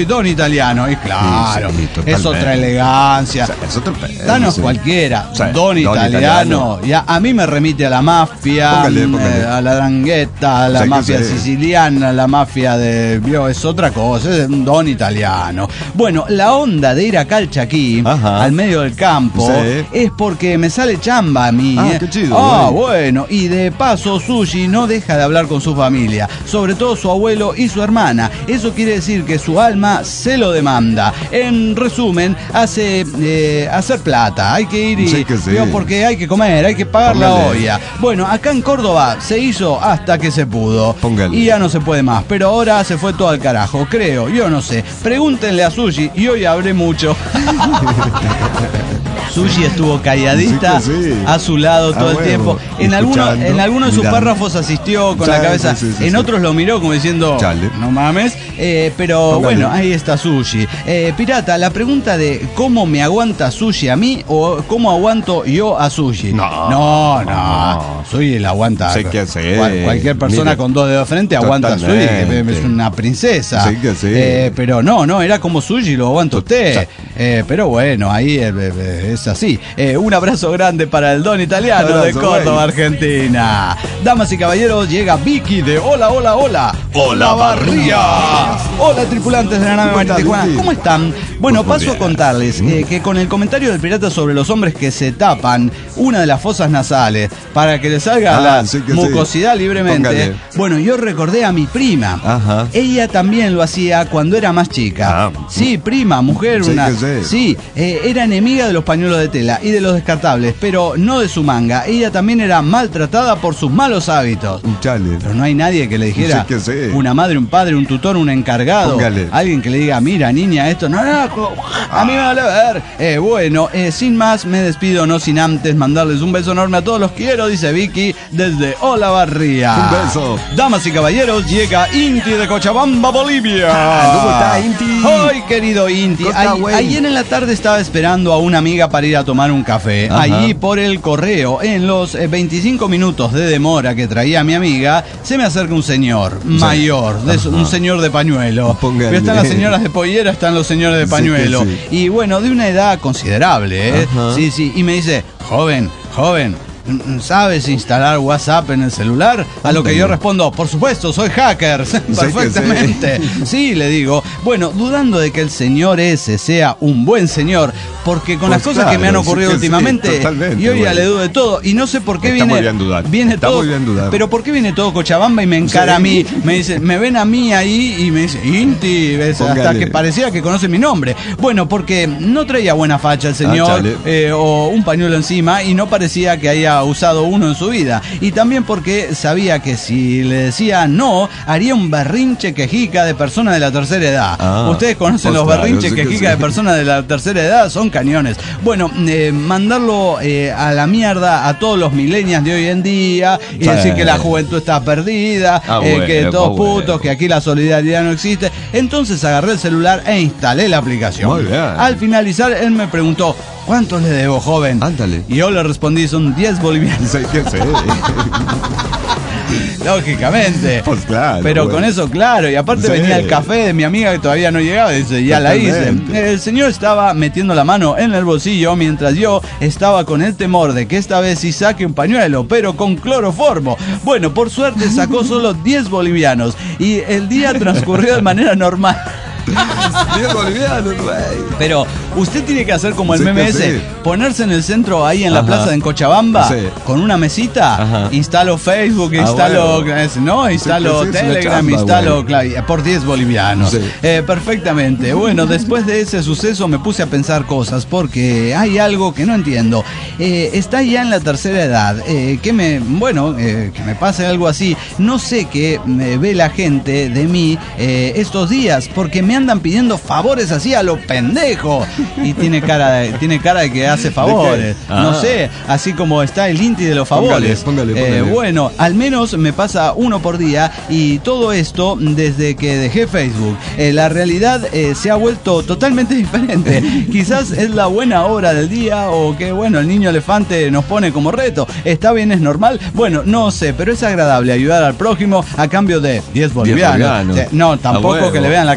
don italiano. Y claro, Sí, sí, es otra elegancia. O sea, es otro pedo, Danos sí. cualquiera, Sí, don, don italiano. italiano. Ya, a mí me remite a la mafia, Póngale, póngale. eh, a la drangheta, a la Sí, que mafia sí. siciliana, a la mafia de... Vio, es otra cosa, es un don italiano. Bueno, la onda de ir a Calchaquí, Ajá. al medio del campo, Sí. es porque me sale chamba a mí. Ah, eh. qué chido, Ah, güey. bueno, y de paso Sushi no deja de hablar con su familia, sobre todo su abuelo y su hermana. Eso quiere decir que su alma se lo demanda. En resumen, hace eh, hacer plata. Hay que ir y Sí que sí. ¿vio? Porque hay que comer, hay que pagar la Póngale. olla. Bueno, acá en Córdoba se hizo hasta que se pudo. Póngale. Y ya no se puede más. Pero ahora se fue todo al carajo, creo. Yo no sé. Pregúntenle a Sushi y hoy hablé mucho. Sushi estuvo calladita Sí que sí. a su lado todo A el huevo. tiempo. En alguno, Escuchando, en algunos de sus mirando. párrafos asistió con Sí, la cabeza, sí, sí, sí, en sí. otros lo miró como diciendo, Chale. no mames. Eh, pero Póngale. bueno, ahí está Sushi. Eh, Pirata, la pregunta de cómo me aguanta Sushi a mí o cómo aguanto yo a Sushi. No, no, no. no. Sushi la aguanta. Sí que sí. Cual- cualquier persona Mire, con dos dedos de frente aguanta a Sushi, totalmente. que es una princesa. Sí que sí. Eh, pero no, no, era como Sushi, lo aguanta usted. Eh, pero bueno, ahí eh, eh, es así. Eh, un abrazo grande para el don italiano Abrazo, de Córdoba, güey. Argentina. Damas y caballeros, llega Vicky de Hola, Hola, Hola. Hola, Barría. Hola, tripulantes de la nave ¿Cómo estás, marítima. Vicky? ¿Cómo están? Bueno, Muy paso a bien. contarles eh, que con el comentario del pirata sobre los hombres que se tapan una de las fosas nasales para que le salga Ah, la sí que sí. mucosidad libremente. Póngale. Bueno, yo recordé a mi prima. Ajá. Ella también lo hacía cuando era más chica. Ah. Sí, prima, mujer, Sí una. que sí. Sí, eh, era enemiga de los pañuelos de tela y de los descartables, pero no de su manga. Ella también era maltratada por sus malos hábitos. Un chale. Pero no hay nadie que le dijera, Sí que sí. una madre, un padre, un tutor, un encargado, Póngale. alguien que le diga, mira niña, esto no, no, co- a mí me vale ver. Eh, bueno, eh, sin más me despido, no sin antes mandarles un beso enorme a todos los quiero, dice Vicky desde Hola Barría. Un beso. Damas y caballeros, llega Inti de Cochabamba, Bolivia. ¿Cómo está, Inti? Ay, querido Inti, ¿Cómo está, ay- güey? ayer en la tarde estaba esperando a una amiga para ir a tomar un café. Ajá. Allí por el correo, en los eh, veinticinco minutos de demora que traía mi amiga, se me acerca un señor mayor, de eso, Ajá. un señor de pañuelo. Póngale. Pero están las señoras de pollera, están los señores de Sí pañuelo. que sí. Y bueno, de una edad considerable, ¿eh? Ajá. Sí, sí. Y me dice, joven, joven, ¿sabes instalar WhatsApp en el celular? A lo que yo respondo, por supuesto, soy hacker. Perfectamente. Sí, le digo. Bueno, dudando de que el señor ese sea un buen señor, porque con Pues las cosas que me han claro, sí ocurrido que sí, últimamente, totalmente, yo ya bueno. le dudo de todo. Y no sé por qué Está viene. muy bien dudar. Viene Está todo. muy bien dudar. Pero ¿por qué viene todo Cochabamba y me encara Sí. a mí? Me dice, me ven a mí ahí y me dice, Inti, ¿ves? Hasta Póngale. que parecía que conoce mi nombre. Bueno, porque no traía buena facha el señor, chale. eh, o un pañuelo encima, y no parecía que haya usado uno en su vida. Y también porque sabía que si le decía no, haría un berrinche quejica de persona de la tercera edad. Ah, Ustedes conocen pues los claro, berrinches sí que quejica sí. de personas de la tercera edad, son cañones. Bueno, eh, mandarlo eh, a la mierda a todos los millennials de hoy en día y Sí. decir que la juventud está perdida, Ah, eh, bueno, que todos ah, bueno. putos, que aquí la solidaridad no existe. Entonces agarré el celular e instalé la aplicación. Muy bien. Al finalizar, él me preguntó, ¿cuánto le debo, joven? Ándale. Y yo le respondí, son diez bolivianos. Sí que sí. Lógicamente. Pues claro, Pero bueno. con eso, claro. Y aparte Sí. venía el café de mi amiga que todavía no llegaba. Dice, ya la hice. Totalmente. El señor estaba metiendo la mano en el bolsillo mientras yo estaba con el temor de que esta vez sí saque un pañuelo, pero con cloroformo. Bueno, por suerte sacó solo diez bolivianos. Y el día transcurrió de manera normal. diez bolivianos, güey. Pero usted tiene que hacer como el Sí meme que ese, sí. ponerse en el centro ahí en la Ajá. plaza de Cochabamba, Sí. con una mesita, Ajá. instalo Facebook, Ah, instalo, bueno. es- no, instalo Sí que sí, es una Telegram, chamba, instalo güey. claro, por diez bolivianos. Sí. Eh, perfectamente. Bueno, después de ese suceso me puse a pensar cosas porque hay algo que no entiendo. Eh, está ya en la tercera edad, eh, que me, bueno, eh, que me pase algo así. No sé qué me ve la gente de mí eh, estos días porque me andan pidiendo favores así a lo pendejo y tiene cara de, tiene cara de que hace favores. Ah. No sé, así como está el Inti de los favores. Póngale, póngale, Eh, póngale. bueno, al menos me pasa uno por día y todo esto desde que dejé Facebook. Eh, la realidad eh, se ha vuelto totalmente diferente. Quizás es la buena hora del día o que bueno, el niño elefante nos pone como reto. ¿Está bien, es normal? Bueno, no sé, pero es agradable ayudar al prójimo a cambio de diez bolivianos. bolivianos. Sí, no, tampoco A huevo. que le vean la cara a Sí uno.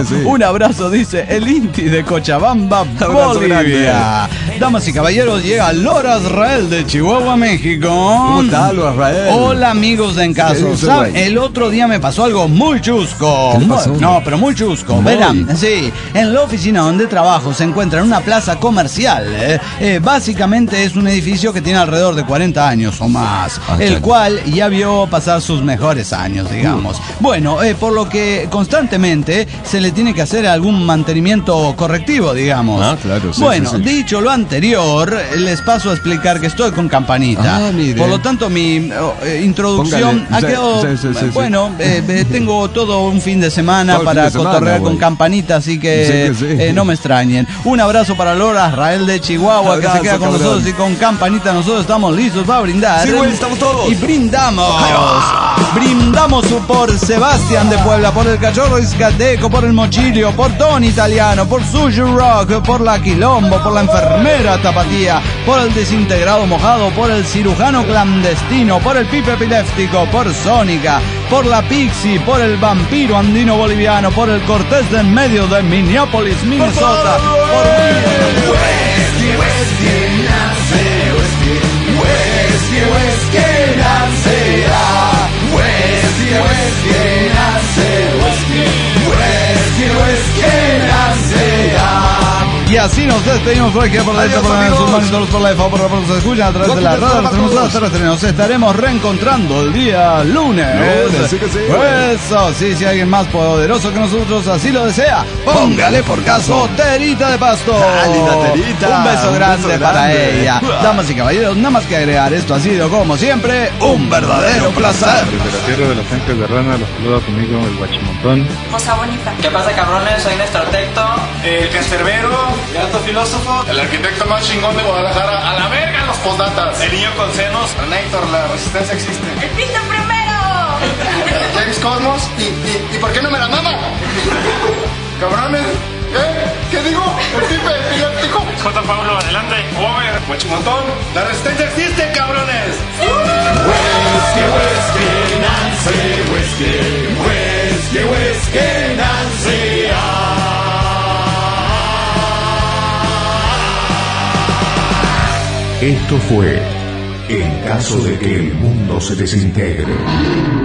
bueno, sí, sí. Un abrazo, dice el Inti de Cochabamba, Abrazo Bolivia. Damas y caballeros, llega Lora Israel de Chihuahua, México. ¿Cómo está, Lora Israel? Hola, amigos de En Caso. ¿Qué dice, ¿Sabe? güey? El otro día me pasó algo muy chusco. ¿Qué le pasó? No, pero muy chusco. Muy. Verán, sí, en la oficina donde trabajo se encuentra en una plaza comercial. eh. Eh, básicamente es un edificio que tiene alrededor de cuarenta años o más, Ah, el claro. cual ya vio pasar sus mejores años, digamos. Bueno, eh, por lo que constantemente se le tiene que hacer algún mantenimiento correctivo, digamos. Ah, claro, sí, Bueno, sí, sí. dicho lo anterior, les paso a explicar que estoy con Campanita. Ah, mire. Por lo tanto, mi oh, eh, introducción Póngale. ha Sí, quedado... sí, sí, sí, sí. bueno, eh, eh, tengo todo un fin de semana Todo el para fin de semana, cotorrear con güey. Campanita, así que Sí, que sí. eh, no me extrañen. Un abrazo para Lora Israel de Chihuahua, que Abrazo, se queda con cabrón. nosotros, y con Campanita nosotros estamos listos para brindar. Sí, güey, estamos todos. Y brindamos. Brindamos por Sebastián de Puebla, por el Cachorro Iscateco, por el Mochilio, por Tony Italiano, por Sushi Rock, por la Quilombo, por la enfermera Tapatía, por el desintegrado mojado, por el cirujano clandestino, por el Pipe epiléptico, por Sónica, por la Pixie, por el vampiro andino boliviano, por el Cortés de en medio de Minneapolis, Minnesota, por Y así nos despedimos por aquí, por la derecha, por la derecha, sus manitos, por la de favor, por la por se escuchan a través de la radio, los terrestres. Nos estaremos reencontrando el día lunes. Lunes, sí que sí. Eso, sí, si alguien más poderoso que nosotros así lo desea, póngale por caso Terita de Pasto. Ah, linda Terita. Un beso Un grande beso para grande. ella. Damas y caballeros, nada más que agregar, esto ha sido como siempre un verdadero placer. Desde la tierra de los ángeles de rana, los saluda conmigo el guachimontón. Cosa bonita. ¿Qué pasa, cabrones? Soy Néstor Tecto, el cancerbero, el alto filósofo, El arquitecto más chingón de Guadalajara. A la verga los postdatas. el niño con senos. Héctor, la resistencia existe. ¡El piso primero! James Cosmos. ¿Y, y, ¿Y por qué no me la mama? Cabrones. ¿Eh? ¿Qué digo? El pipe epiléptico. J. Pablo, adelante. Over. Guachimontón. La resistencia existe, cabrones. Esto fue En caso de que el mundo se desintegre.